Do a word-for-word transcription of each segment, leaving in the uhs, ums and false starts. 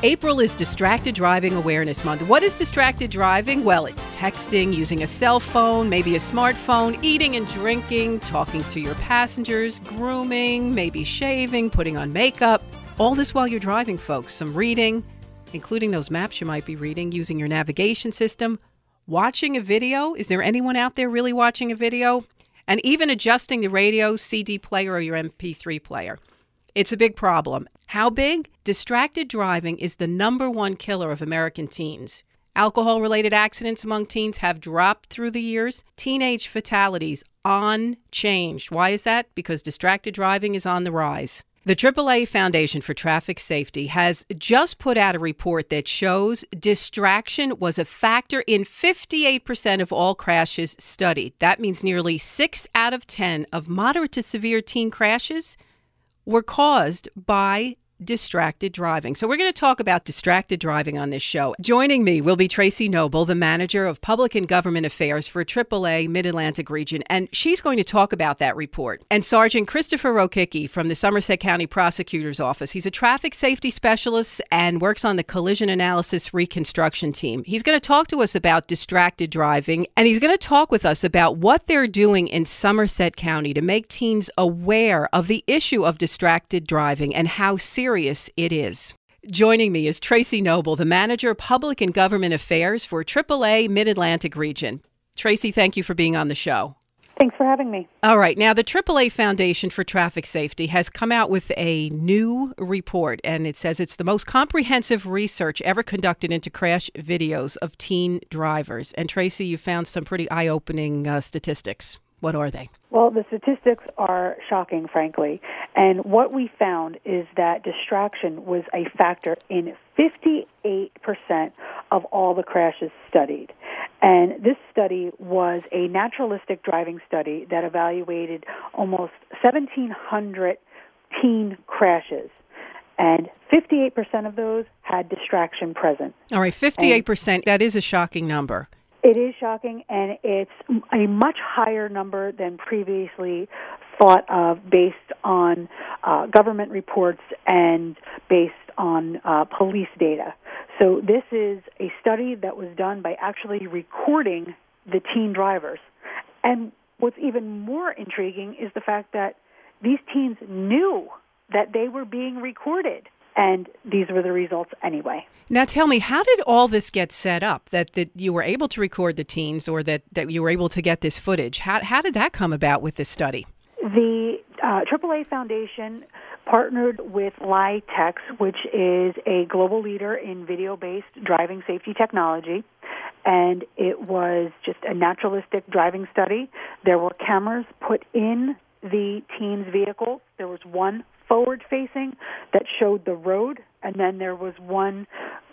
April is Distracted Driving Awareness Month. What is distracted driving? Well, it's texting, using a cell phone, maybe a smartphone, eating and drinking, talking to your passengers, grooming, maybe shaving, putting on makeup. All this while you're driving, folks. Some reading, including those maps you might be reading, using your navigation system, watching a video. Is there anyone out there really watching a video? And even adjusting the radio, C D player, or your M P three player. It's a big problem. How big? Distracted driving is the number one killer of American teens. Alcohol-related accidents among teens have dropped through the years. Teenage fatalities unchanged. Why is that? Because distracted driving is on the rise. The triple A Foundation for Traffic Safety has just put out a report that shows distraction was a factor in fifty-eight percent of all crashes studied. That means nearly six out of ten of moderate to severe teen crashes were caused by distracted driving. So we're going to talk about distracted driving on this show. Joining me will be Tracy Noble, the manager of public and government affairs for triple A Mid-Atlantic region, and she's going to talk about that report. And Sergeant Christopher Rokicki from the Somerset County Prosecutor's Office. He's a traffic safety specialist and works on the collision analysis reconstruction team. He's going to talk to us about distracted driving, and he's going to talk with us about what they're doing in Somerset County to make teens aware of the issue of distracted driving and how serious it is. Joining me is Tracy Noble, the manager of public and government affairs for triple A Mid-Atlantic region. Tracy, thank you for being on the show. Thanks for having me. All right. Now, the triple A Foundation for Traffic Safety has come out with a new report, and it says it's the most comprehensive research ever conducted into crash videos of teen drivers. And Tracy, you found some pretty eye-opening uh, statistics. What are they? Well, the statistics are shocking, frankly. And what we found is that distraction was a factor in fifty-eight percent of all the crashes studied. And this study was a naturalistic driving study that evaluated almost seventeen hundred teen crashes. And fifty-eight percent of those had distraction present. All right, fifty-eight percent, and that is a shocking number. It is shocking, and it's a much higher number than previously thought of based on uh, government reports and based on uh, police data. So this is a study that was done by actually recording the teen drivers. And what's even more intriguing is the fact that these teens knew that they were being recorded. And these were the results anyway. Now tell me, how did all this get set up, that, that you were able to record the teens or that, that you were able to get this footage? How, how did that come about with this study? The uh, triple A Foundation partnered with LITEX, which is a global leader in video-based driving safety technology. And it was just a naturalistic driving study. There were cameras put in the teens' vehicles. There was one forward-facing that showed the road, and then there was one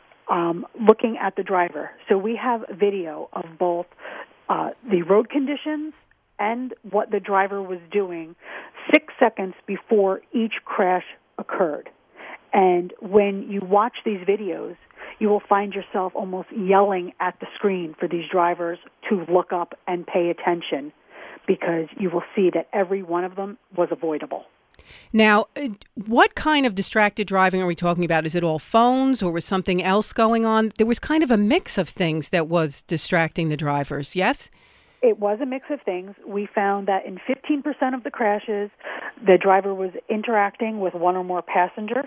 um, looking at the driver. So we have video of both uh, the road conditions and what the driver was doing six seconds before each crash occurred. And when you watch these videos, you will find yourself almost yelling at the screen for these drivers to look up and pay attention, because you will see that every one of them was avoidable. Now, what kind of distracted driving are we talking about? Is it all phones, or was something else going on? There was kind of a mix of things that was distracting the drivers, yes? It was a mix of things. We found that in fifteen percent of the crashes, the driver was interacting with one or more passengers.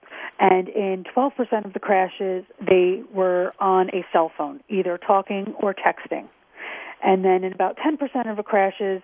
And in twelve percent of the crashes, they were on a cell phone, either talking or texting. And then in about ten percent of the crashes,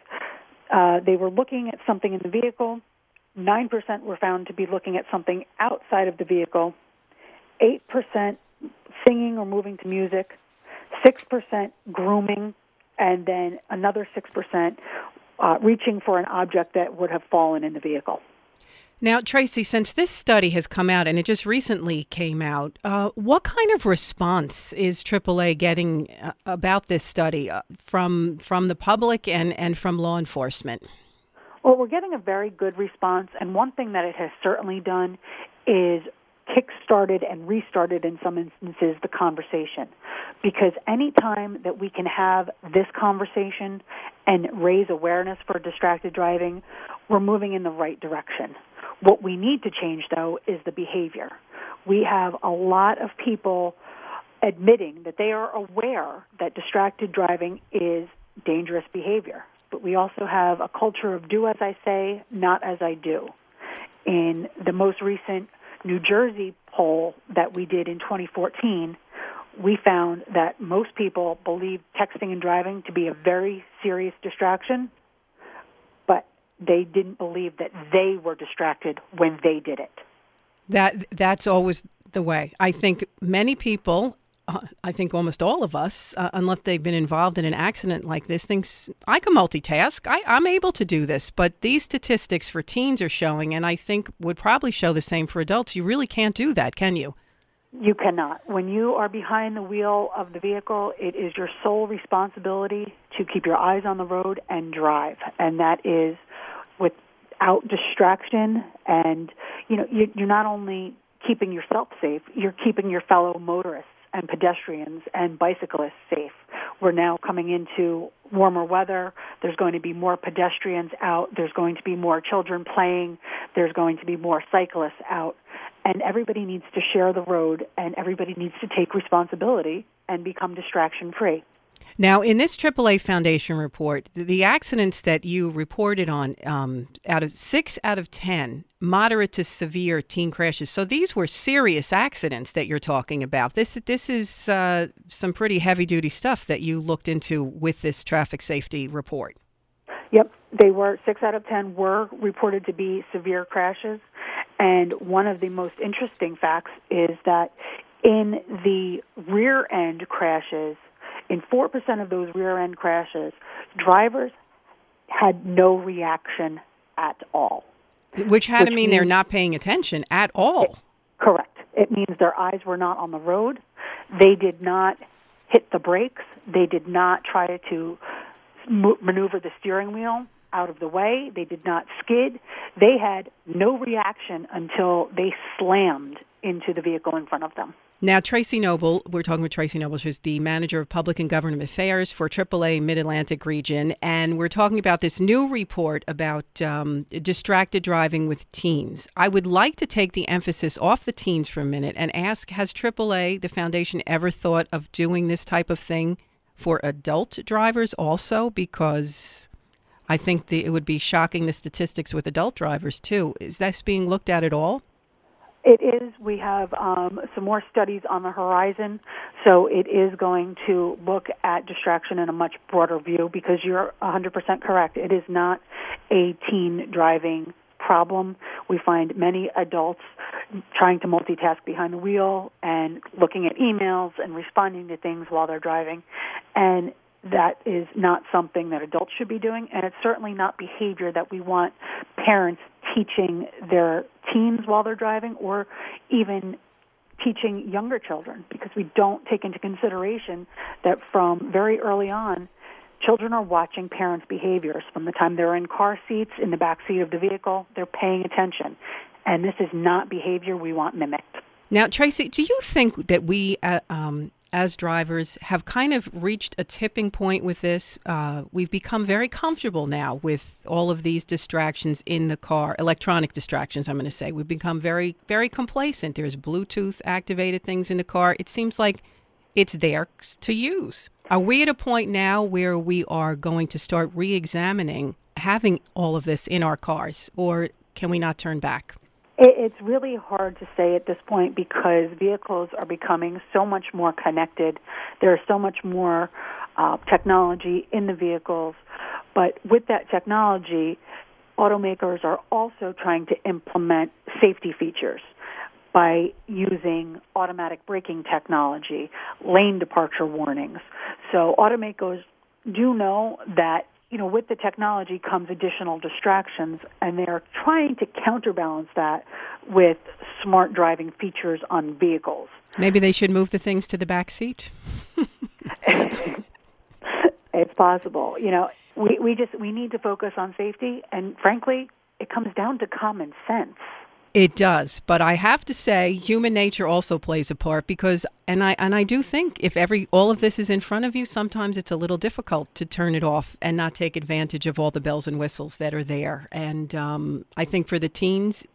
uh, they were looking at something in the vehicle. nine percent were found to be looking at something outside of the vehicle. eight percent singing or moving to music. six percent grooming. And then another six percent uh, reaching for an object that would have fallen in the vehicle. Now, Tracy, since this study has come out, and it just recently came out, uh, what kind of response is triple A getting uh, about this study uh, from from the public and, and from law enforcement? Well, we're getting a very good response, and one thing that it has certainly done is kick-started and restarted, in some instances, the conversation. Because any time that we can have this conversation and raise awareness for distracted driving, we're moving in the right direction. What we need to change, though, is the behavior. we have a lot of people admitting that they are aware that distracted driving is dangerous behavior. But we also have a culture of do as I say, not as I do. In the most recent New Jersey poll that we did in twenty fourteen, we found that most people believe texting and driving to be a very serious distraction, but they didn't believe that they were distracted when they did it. That that's always the way. I think many people, uh, I think almost all of us, uh, unless they've been involved in an accident like this, thinks, I can multitask. I, I'm able to do this. But these statistics for teens are showing, and I think would probably show the same for adults, you really can't do that, can you? You cannot. When you are behind the wheel of the vehicle, it is your sole responsibility to keep your eyes on the road and drive. And that is without distraction. And, you know, you're not only keeping yourself safe, you're keeping your fellow motorists and pedestrians and bicyclists safe. We're now coming into warmer weather. There's going to be more pedestrians out. There's going to be more children playing. There's going to be more cyclists out. And everybody needs to share the road, and everybody needs to take responsibility and become distraction-free. Now, in this triple A Foundation report, the accidents that you reported on, um, out of six out of ten, moderate to severe teen crashes. So these were serious accidents that you're talking about. This this is uh, some pretty heavy-duty stuff that you looked into with this traffic safety report. Yep, they were six out of ten were reported to be severe crashes. And one of the most interesting facts is that in the rear-end crashes, in four percent of those rear-end crashes, drivers had no reaction at all. Which had which to mean means, they're not paying attention at all. It, correct. It means their eyes were not on the road. They did not hit the brakes. They did not try to maneuver the steering wheel out of the way. They did not skid. They had no reaction until they slammed into the vehicle in front of them. Now, Tracy Noble, we're talking with Tracy Noble, who's the Manager of Public and Government Affairs for triple A Mid-Atlantic Region, and we're talking about this new report about um, distracted driving with teens. I would like to take the emphasis off the teens for a minute and ask, has triple A, the foundation, ever thought of doing this type of thing for adult drivers also? Because I think the, it would be shocking, the statistics with adult drivers, too. Is this being looked at at all? It is. We have um, some more studies on the horizon, so it is going to look at distraction in a much broader view, because you're one hundred percent correct. It is not a teen driving problem. We find many adults trying to multitask behind the wheel and looking at emails and responding to things while they're driving, and that is not something that adults should be doing, and it's certainly not behavior that we want parents teaching their teens while they're driving, or even teaching younger children, because we don't take into consideration that from very early on, children are watching parents' behaviors. From the time they're in car seats, in the back seat of the vehicle, they're paying attention, and this is not behavior we want mimicked. Now, Tracy, do you think that we, uh, um, as drivers, have kind of reached a tipping point with this? Uh, we've become very comfortable now with all of these distractions in the car, electronic distractions, I'm going to say. We've become very, very complacent. There's Bluetooth-activated things in the car. It seems like it's there to use. Are we at a point now where we are going to start re-examining having all of this in our cars, or can we not turn back? It's really hard to say at this point, because vehicles are becoming so much more connected. There's so much more uh, technology in the vehicles. But with that technology, automakers are also trying to implement safety features by using automatic braking technology, lane departure warnings. So automakers do know that, you know, with the technology comes additional distractions, and they're trying to counterbalance that with smart driving features on vehicles. Maybe they should move the things to the back seat. It's possible. You know, we, we just we need to focus on safety, and frankly, it comes down to common sense. It does, but I have to say, human nature also plays a part, because, and I and I do think if every all of this is in front of you, sometimes it's a little difficult to turn it off and not take advantage of all the bells and whistles that are there. And um, I think for the teens,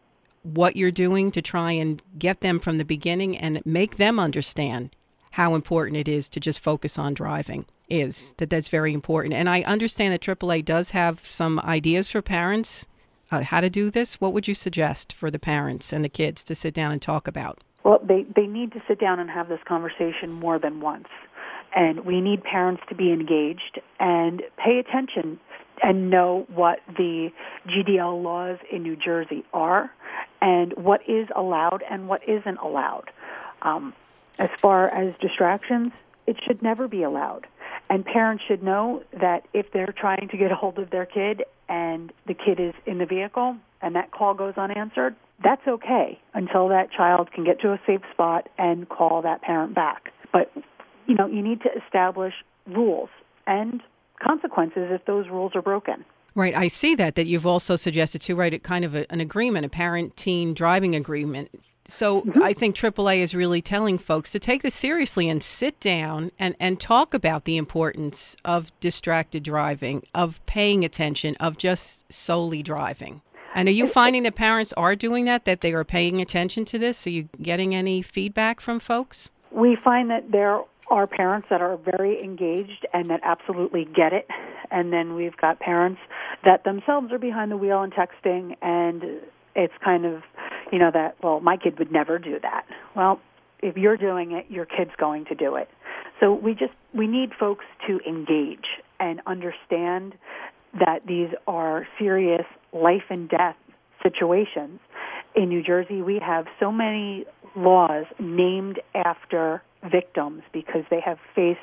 what you're doing to try and get them from the beginning and make them understand how important it is to just focus on driving is, that that's very important. And I understand that triple A does have some ideas for parents uh, how to do this. What would you suggest for the parents and the kids to sit down and talk about? Well, they, they need to sit down and have this conversation more than once. And we need parents to be engaged and pay attention and know what the G D L laws in New Jersey are and what is allowed and what isn't allowed. Um, as far as distractions, it should never be allowed. And parents should know that if they're trying to get a hold of their kid and the kid is in the vehicle and that call goes unanswered, that's okay until that child can get to a safe spot and call that parent back. But, you know, you need to establish rules and consequences if those rules are broken. Right. I see that, that you've also suggested to write a kind of a, an agreement, a parent-teen driving agreement. So mm-hmm. I think triple A is really telling folks to take this seriously and sit down and, and talk about the importance of distracted driving, of paying attention, of just solely driving. And are you finding that parents are doing that, that they are paying attention to this? Are you getting any feedback from folks? We find that there are parents that are very engaged and that absolutely get it. And then we've got parents that themselves are behind the wheel and texting, and it's kind of, you know, that, well, my kid would never do that. Well, if you're doing it, your kid's going to do it. So we just, we need folks to engage and understand that these are serious life and death situations. In New Jersey, we have so many laws named after victims because they have faced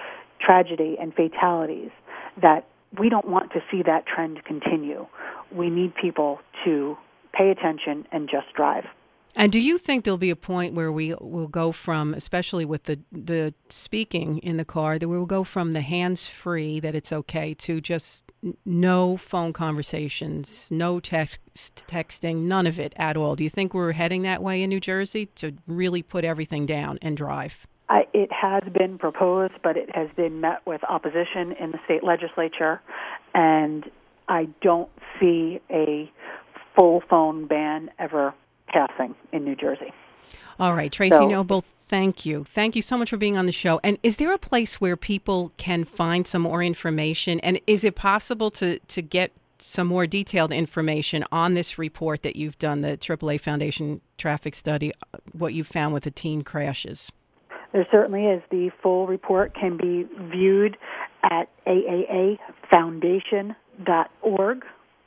tragedy and fatalities that we don't want to see that trend continue. We need people to pay attention and just drive. And do you think there'll be a point where we will go from, especially with the the speaking in the car, that we will go from the hands-free, that it's okay, to just no phone conversations, no text, texting, none of it at all? Do you think we're heading that way in New Jersey, to really put everything down and drive? I, it has been proposed, but it has been met with opposition in the state legislature, and I don't see a full phone ban ever passing in New Jersey. All right, Tracy so, Noble, thank you. Thank you so much for being on the show. And is there a place where people can find some more information? And is it possible to, to get some more detailed information on this report that you've done, the triple A Foundation traffic study, what you found with the teen crashes? There certainly is. The full report can be viewed at A A A foundation dot org.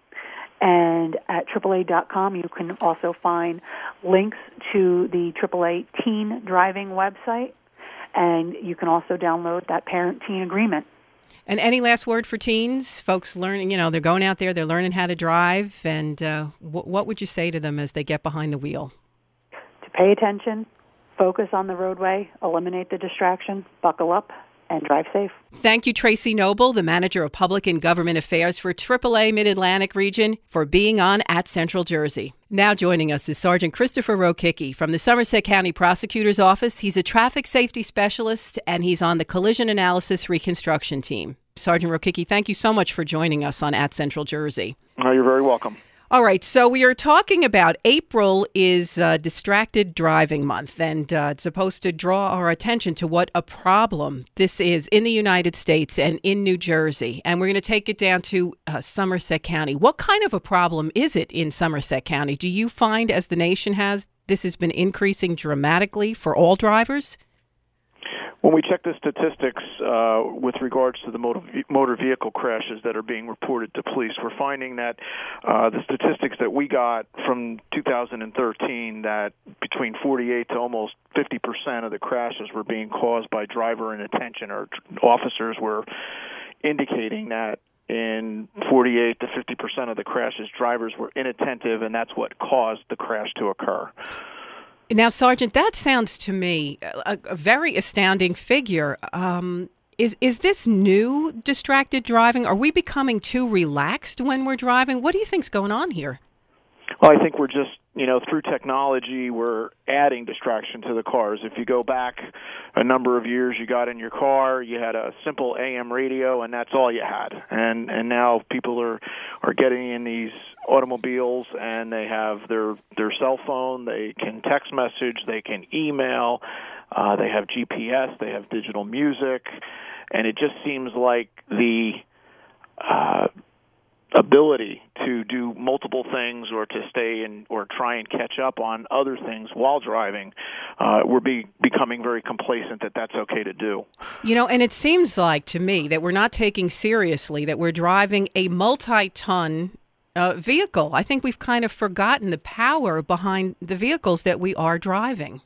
And at triple A dot com, you can also find links to the triple A Teen Driving website, and you can also download that parent-teen agreement. And any last word for teens? Folks learning, you know, they're going out there, they're learning how to drive, and uh, w- what would you say to them as they get behind the wheel? To pay attention, focus on the roadway, eliminate the distraction, buckle up, and drive safe. Thank you, Tracy Noble, the Manager of Public and Government Affairs for triple A Mid-Atlantic Region, for being on At Central Jersey. Now joining us is Sergeant Christopher Rokicki from the Somerset County Prosecutor's Office. He's a traffic safety specialist, and he's on the Collision Analysis Reconstruction Team. Sergeant Rokicki, thank you so much for joining us on At Central Jersey. Oh, you're very welcome. All right, so we are talking about April is uh, Distracted Driving Month, and uh, it's supposed to draw our attention to what a problem this is in the United States and in New Jersey. And we're going to take it down to uh, Somerset County. What kind of a problem is it in Somerset County? Do you find, as the nation has, this has been increasing dramatically for all drivers? When we check the statistics uh, with regards to the motor, motor vehicle crashes that are being reported to police, we're finding that uh, the statistics that we got from two thousand thirteen, that between forty-eight to almost fifty percent of the crashes were being caused by driver inattention, or officers were indicating that in forty-eight to fifty percent of the crashes, drivers were inattentive, and that's what caused the crash to occur. Now, Sergeant, that sounds to me a, a very astounding figure. Um, is is this new distracted driving? Are we becoming too relaxed when we're driving? What do you think's going on here? Well, I think we're just, you know, through technology, we're adding distraction to the cars. If you go back a number of years, you got in your car, you had a simple A M radio, and that's all you had. And and now people are, are getting in these automobiles, and they have their, their cell phone, they can text message, they can email, uh, they have G P S, they have digital music, and it just seems like the uh, ability to do multiple things or to stay in or try and catch up on other things while driving, uh, we're be, becoming very complacent that that's okay to do. You know, and it seems like to me that we're not taking seriously that we're driving a multi-ton uh, vehicle. I think we've kind of forgotten the power behind the vehicles that we are driving.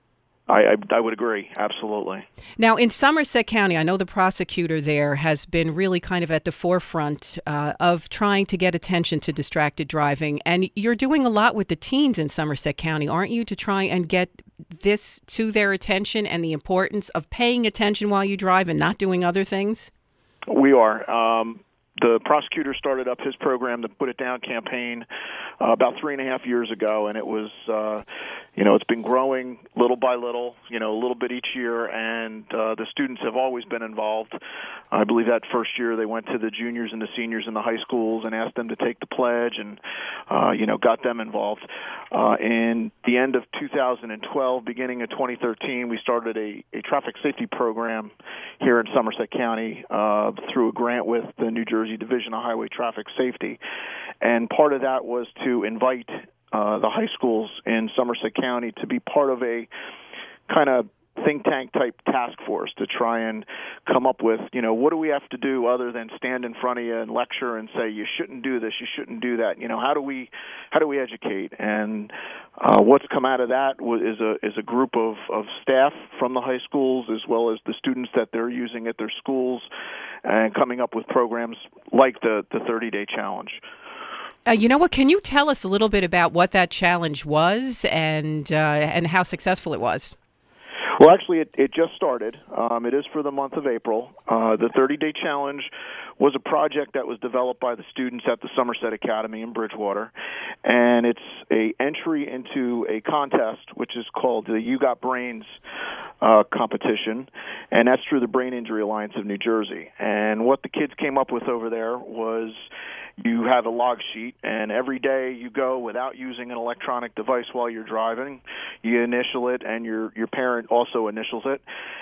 I, I, I would agree, absolutely. Now, in Somerset County, I know the prosecutor there has been really kind of at the forefront uh, of trying to get attention to distracted driving. And you're doing a lot with the teens in Somerset County, aren't you, to try and get this to their attention and the importance of paying attention while you drive and not doing other things? We are. Um, the prosecutor started up his program, the Put It Down campaign, uh, about three and a half years ago, and it was, uh, you know, it's been growing little by little, you know, a little bit each year, and uh, the students have always been involved. I believe that first year they went to the juniors and the seniors in the high schools and asked them to take the pledge and, uh, you know, got them involved. Uh, in the end of two thousand twelve, beginning of twenty thirteen, we started a, a traffic safety program here in Somerset County uh, through a grant with the New Jersey Division of Highway Traffic Safety. And part of that was to invite uh, the high schools in Somerset County to be part of a kind of think tank type task force to try and come up with, you know, what do we have to do other than stand in front of you and lecture and say you shouldn't do this, you shouldn't do that. You know, how do we how do we educate? And uh, what's come out of that is a is a group of, of staff from the high schools as well as the students that they're using at their schools and coming up with programs like the the thirty-day challenge. Uh, you know what? Can you tell us a little bit about what that challenge was and uh, and how successful it was? Well, actually, it, it just started. Um, it is for the month of April. Uh, the thirty-day challenge was a project that was developed by the students at the Somerset Academy in Bridgewater, and it's a entry into a contest which is called the You Got Brains uh, competition, and that's through the Brain Injury Alliance of New Jersey. And what the kids came up with over there was you have a log sheet, and every day you go without using an electronic device while you're driving. You initial it, and your your parent also initials it,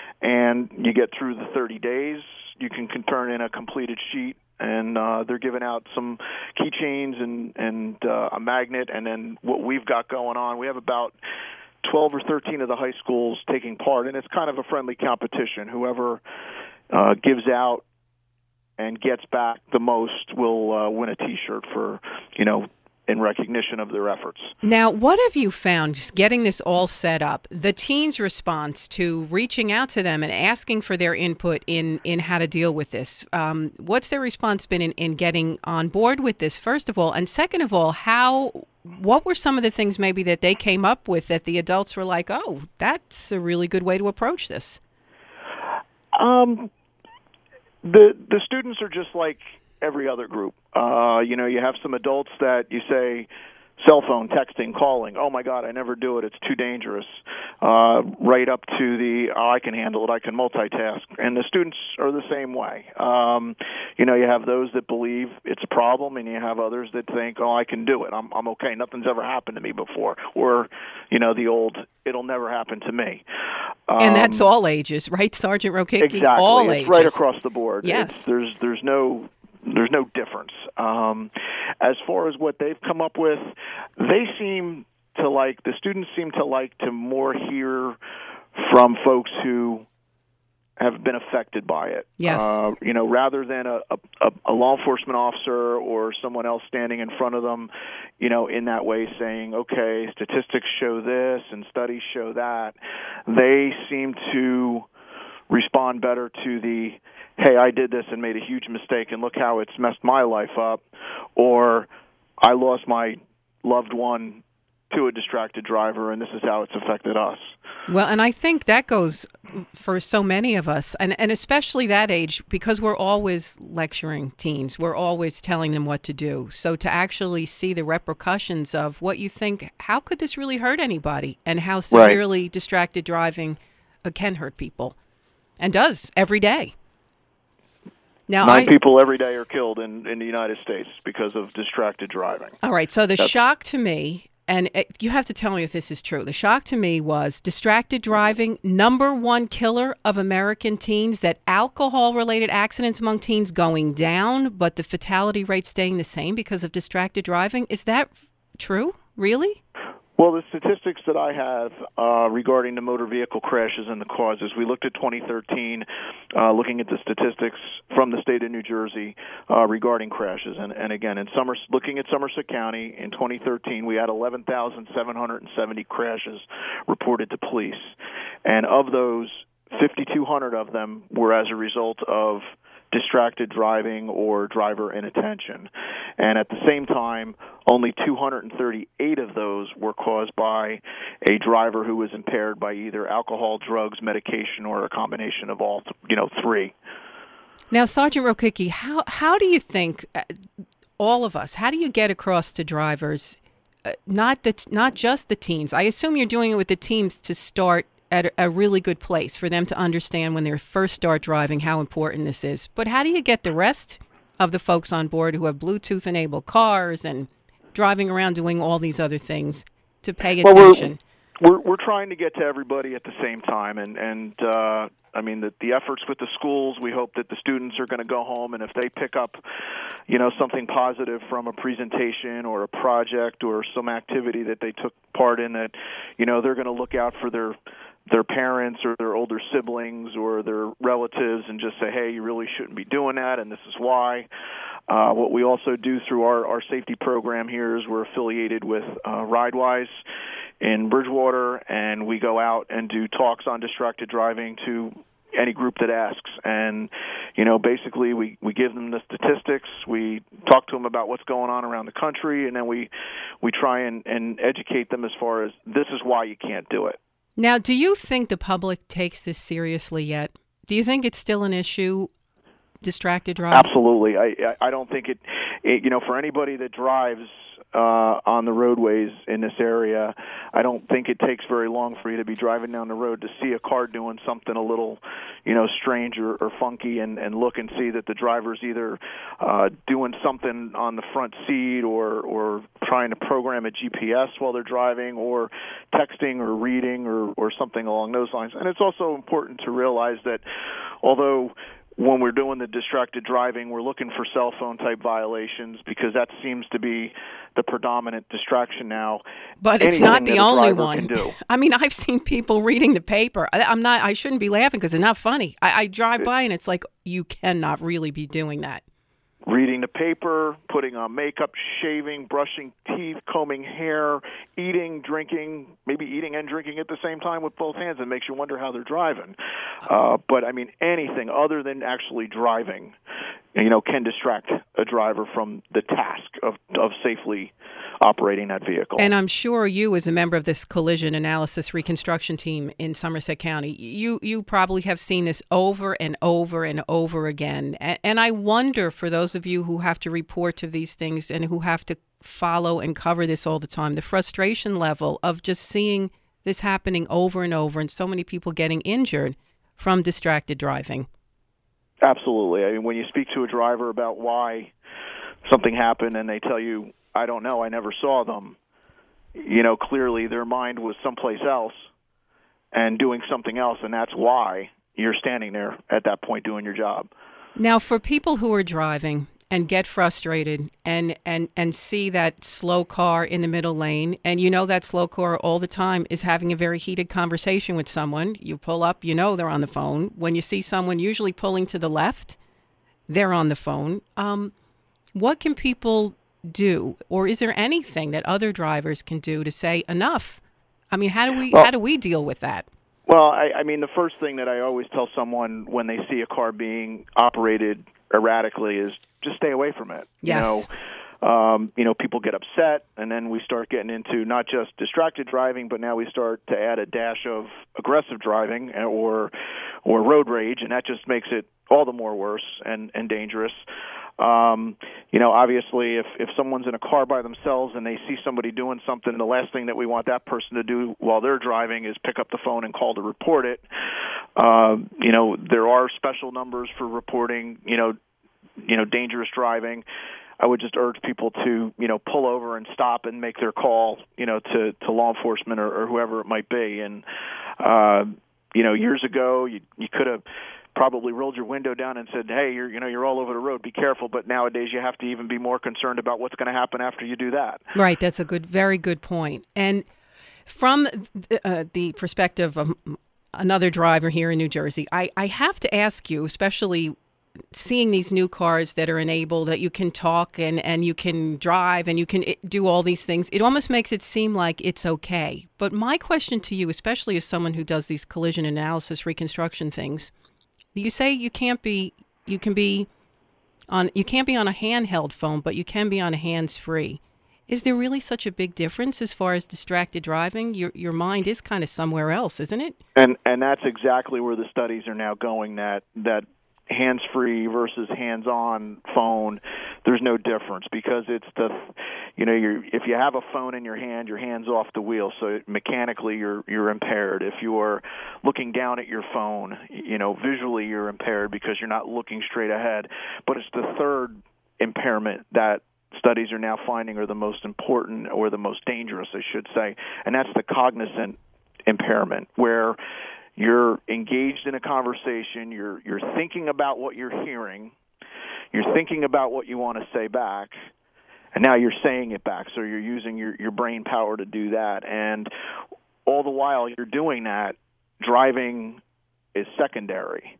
and you get through the thirty days. You can, can turn in a completed sheet, and uh, they're giving out some keychains and, and uh, a magnet, and then what we've got going on, we have about twelve or thirteen of the high schools taking part, and it's kind of a friendly competition. Whoever uh, gives out and gets back the most will uh, win a T-shirt for, you know, in recognition of their efforts. Now, what have you found, just getting this all set up, the teens' response to reaching out to them and asking for their input in, in how to deal with this? Um, what's their response been in, in getting on board with this, first of all? And second of all, how what were some of the things maybe that they came up with that the adults were like, oh, that's a really good way to approach this? Um. The the students are just like every other group. Uh, you know, you have some adults that you say, cell phone, texting, calling, oh, my God, I never do it, it's too dangerous, uh, right up to the, oh, I can handle it, I can multitask. And the students are the same way. Um, you know, you have those that believe it's a problem, and you have others that think, oh, I can do it, I'm, I'm okay, nothing's ever happened to me before. Or, you know, the old, it'll never happen to me. Um, and that's all ages, right, Sergeant Rokicki? Exactly. All it's ages. Right across the board. Yes. It's, there's there's no there's no difference. Um, as far as what they've come up with, they seem to like the students seem to like to more hear from folks who have been affected by it. Yes. Uh, you know, rather than a, a, a law enforcement officer or someone else standing in front of them, you know, in that way saying, okay, statistics show this and studies show that, they seem to respond better to the, hey, I did this and made a huge mistake and look how it's messed my life up, or I lost my loved one to a distracted driver, and this is how it's affected us. Well, and I think that goes for so many of us, and, and especially that age, because we're always lecturing teens. We're always telling them what to do. So to actually see the repercussions of what you think, how could this really hurt anybody, and how severely right. distracted driving uh, can hurt people, and does every day. Now, Nine I, people every day are killed in, in the United States because of distracted driving. All right, so the That's, shock to me, and it, you have to tell me if this is true, the shock to me was distracted driving, number one killer of American teens, that alcohol-related accidents among teens going down, but the fatality rate staying the same because of distracted driving. Is that true? Really? Well, the statistics that I have uh, regarding the motor vehicle crashes and the causes, we looked at twenty thirteen, uh, looking at the statistics from the state of New Jersey uh, regarding crashes. And, and again, in Somers- looking at Somerset County in twenty thirteen, we had eleven thousand seven hundred seventy crashes reported to police. And of those, five thousand two hundred of them were as a result of distracted driving or driver inattention. And at the same time, only two hundred thirty-eight of those were caused by a driver who was impaired by either alcohol, drugs, medication, or a combination of all, you know, three. Now, Sergeant Rokicki, how how do you think, uh, all of us, how do you get across to drivers, uh, not the not just the teens? I assume you're doing it with the teens to start at a really good place for them to understand when they first start driving how important this is. But how do you get the rest of the folks on board who have Bluetooth-enabled cars and driving around doing all these other things to pay attention? Well, we're, we're we're trying to get to everybody at the same time, and and uh, I mean the the efforts with the schools. We hope that the students are going to go home, and if they pick up, you know, something positive from a presentation or a project or some activity that they took part in, that, you know, they're going to look out for their their parents or their older siblings or their relatives and just say, hey, you really shouldn't be doing that, and this is why. Uh, what we also do through our, our safety program here is we're affiliated with uh, RideWise in Bridgewater, and we go out and do talks on distracted driving to any group that asks. And, you know, basically we, we give them the statistics, we talk to them about what's going on around the country, and then we, we try and, and educate them as far as this is why you can't do it. Now, do you think the public takes this seriously yet? Do you think it's still an issue, distracted driving? Absolutely. I I don't think it, it you know, for anybody that drives uh, on the roadways in this area, I don't think it takes very long for you to be driving down the road to see a car doing something a little, you know, strange or, or funky, and, and look and see that the driver's either uh, doing something on the front seat or, or trying to program a G P S while they're driving, or texting or reading or, or something along those lines. And it's also important to realize that although when we're doing the distracted driving, we're looking for cell phone type violations because that seems to be the predominant distraction now. But it's not the only one. I mean, I've seen people reading the paper. I, I'm not. I shouldn't be laughing because it's not funny. I, I drive by and it's like, you cannot really be doing that. Reading the paper, putting on makeup, shaving, brushing teeth, combing hair, eating, drinking, maybe eating and drinking at the same time with both hands. It makes you wonder how they're driving. Uh, but, I mean, anything other than actually driving, you know, can distract a driver from the task of, of safely operating that vehicle. And I'm sure you, as a member of this collision analysis reconstruction team in Somerset County, you you probably have seen this over and over and over again. And, and I wonder, for those of you who have to report to these things and who have to follow and cover this all the time, the frustration level of just seeing this happening over and over and so many people getting injured from distracted driving. Absolutely. I mean, when you speak to a driver about why something happened and they tell you, I don't know, I never saw them, you know, clearly their mind was someplace else and doing something else, and that's why you're standing there at that point doing your job. Now, for people who are driving and get frustrated and, and, and see that slow car in the middle lane, and you know that slow car all the time is having a very heated conversation with someone, you pull up, you know they're on the phone. When you see someone usually pulling to the left, they're on the phone. Um, what can people do, or is there anything that other drivers can do to say enough? I mean, how do we well, how do we deal with that? Well, I, I mean, the first thing that I always tell someone when they see a car being operated erratically is just stay away from it. Yes. You know, um, you know, people get upset, and then we start getting into not just distracted driving, but now we start to add a dash of aggressive driving or or road rage, and that just makes it all the more worse and, and dangerous. Um, you know, obviously, if, if someone's in a car by themselves and they see somebody doing something, the last thing that we want that person to do while they're driving is pick up the phone and call to report it. Uh, you know, there are special numbers for reporting, you know, you know, dangerous driving. I would just urge people to, you know, pull over and stop and make their call, you know, to, to law enforcement or, or whoever it might be. And, uh, you know, years ago, you, you could have probably rolled your window down and said, hey, you're, you know, you're all over the road, be careful. But nowadays you have to even be more concerned about what's going to happen after you do that. Right. That's a good, very good point. And from uh, the perspective of another driver here in New Jersey, I, I have to ask you, especially seeing these new cars that are enabled, that you can talk and, and you can drive and you can do all these things, it almost makes it seem like it's okay. But my question to you, especially as someone who does these collision analysis reconstruction things, you say you can't be, you can be on, you can't be on a handheld phone, but you can be on a hands-free. Is there really such a big difference as far as distracted driving? Your your mind is kind of somewhere else, isn't it? And and that's exactly where the studies are now going. That that hands-free versus hands-on phone, there's no difference because it's the, you know, you're, if you have a phone in your hand, your hand's off the wheel, so mechanically you're you're impaired. If you're looking down at your phone, you know, visually you're impaired because you're not looking straight ahead. But it's the third impairment that studies are now finding are the most important or the most dangerous, I should say, and that's the cognizant impairment, where you're engaged in a conversation, you're you're thinking about what you're hearing, you're thinking about what you want to say back, and now you're saying it back, so you're using your, your brain power to do that. And all the while you're doing that, driving is secondary.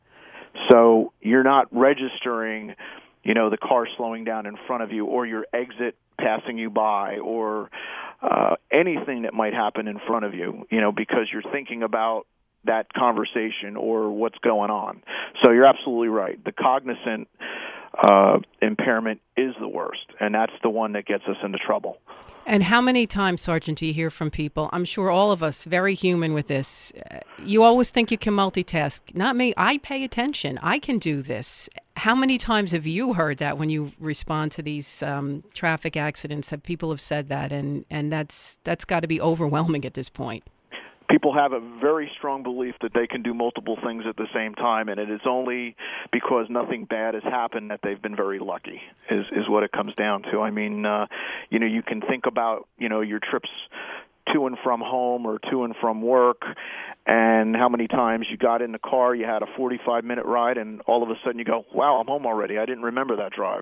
So you're not registering, you know, the car slowing down in front of you or your exit passing you by or uh, anything that might happen in front of you, you know, because you're thinking about that conversation or what's going on. So you're absolutely right. The cognizant uh, impairment is the worst, and that's the one that gets us into trouble. And how many times, Sergeant, do you hear from people? I'm sure all of us, very human with this. Uh, you always think you can multitask. Not me. I pay attention. I can do this. How many times have you heard that when you respond to these um, traffic accidents that people have said that? And, and that's that's got to be overwhelming at this point. People have a very strong belief that they can do multiple things at the same time, and it is only because nothing bad has happened that they've been very lucky, is, is what it comes down to. I mean, uh, you know, you can think about, you know, your trips to and from home or to and from work, and how many times you got in the car, you had a forty-five minute ride, and all of a sudden you go, wow, I'm home already. I didn't remember that drive.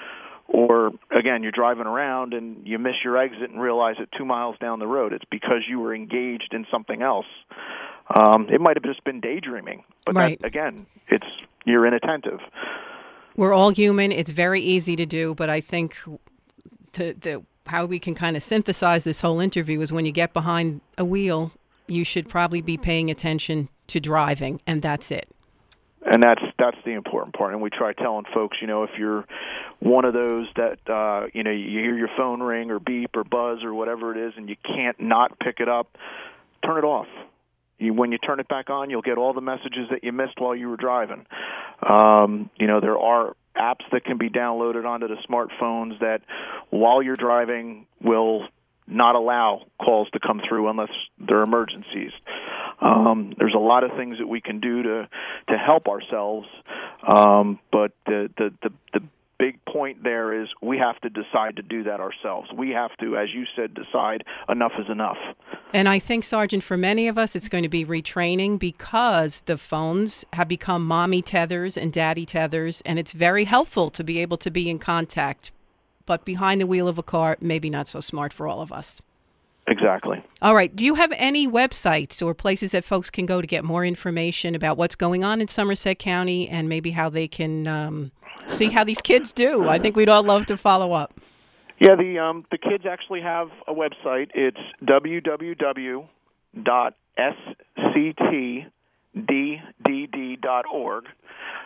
Or, again, you're driving around and you miss your exit and realize it two miles down the road. It's because you were engaged in something else. Um, it might have just been daydreaming. But, right. that, again, it's you're inattentive. We're all human. It's very easy to do. But I think the, the how we can kind of synthesize this whole interview is when you get behind a wheel, you should probably be paying attention to driving, and that's it. And that's that's the important part. And we try telling folks, you know, if you're one of those that, uh, you know, you hear your phone ring or beep or buzz or whatever it is and you can't not pick it up, turn it off. You, when you turn it back on, you'll get all the messages that you missed while you were driving. Um, you know, there are apps that can be downloaded onto the smartphones that, while you're driving, will not allow calls to come through unless they're emergencies. Um, there's a lot of things that we can do to to help ourselves, um, but the, the the the big point there is we have to decide to do that ourselves. We have to, as you said, decide enough is enough. And I think, Sergeant, for many of us, it's going to be retraining because the phones have become mommy tethers and daddy tethers, and it's very helpful to be able to be in contact. But behind the wheel of a car, maybe not so smart for all of us. Exactly. All right. Do you have any websites or places that folks can go to get more information about what's going on in Somerset County and maybe how they can um, see how these kids do? I think we'd all love to follow up. Yeah, the um, the kids actually have a website. It's w w w dot s c t d d d dot org.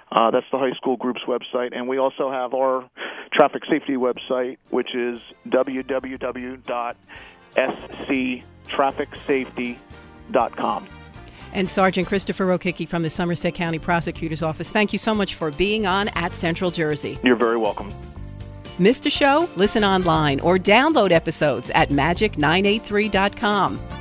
Uh, that's the high school group's website. And we also have our traffic safety website, which is w w w dot s c traffic safety dot com. And Sergeant Christopher Rokicki from the Somerset County Prosecutor's Office, thank you so much for being on At Central Jersey. You're very welcome. Missed a show? Listen online or download episodes at magic nine eight three dot com.